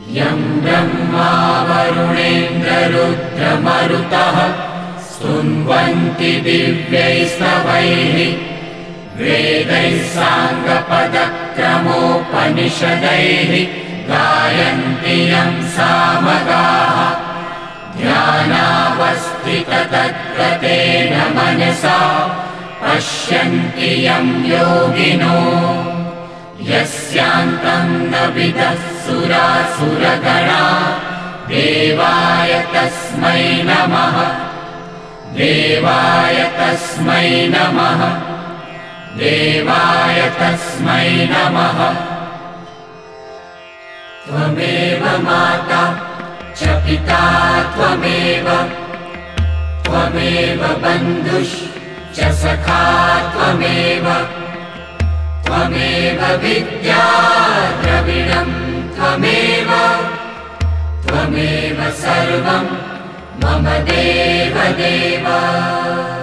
यं ब्रह्मा वरुणेन्द्ररुद्रमरुतः स्तुन्वन्ति दिव्यैस्तवैः वेदैः साङ्गपदक्रमोपनिषदैः गायन्ति यं सामगाः ध्यानावस्थिततद्गतेन मनसा पश्यन्ति यं योगिनो यस्यान्तं न विदः सुरासुरगणा देवाय तस्मै नमः देवाय तस्मै नमः देवाय तस्मै नमः। त्वमेव माता च पिता त्वमेव त्वमेव बन्धुश्च सखा त्वमेव त्वमेव विद्या द्रविणं त्वमेव त्वमेव सर्वं मम देव देव।